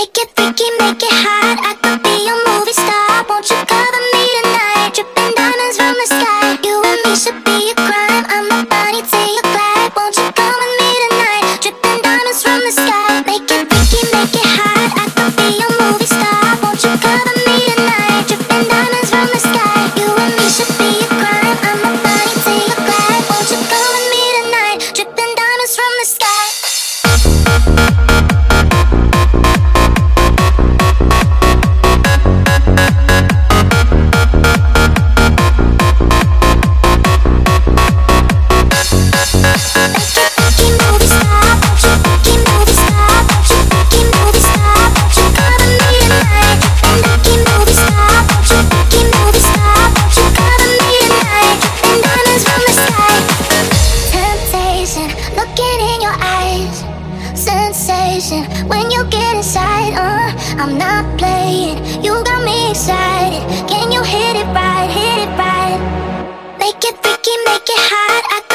Make it freaky, make it hot. I could be your movie star. Won't you cover me tonight? Dripping diamonds from the sky. You and me should be a crime. I'm the Bonnie to your Clyde. Won't you come with me tonight? Dripping diamonds from the sky. Make it freaky, make it hot. I could be your movie star. Won't you cover me tonight? Dripping diamonds from the sky. You and me should be a crime. I'm the Bonnie to your Clyde. Won't you come with me tonight? Dripping diamonds from the sky. When you get inside, I'm not playing. You got me excited. Can you hit it right, hit it right? Make it freaky, make it hot.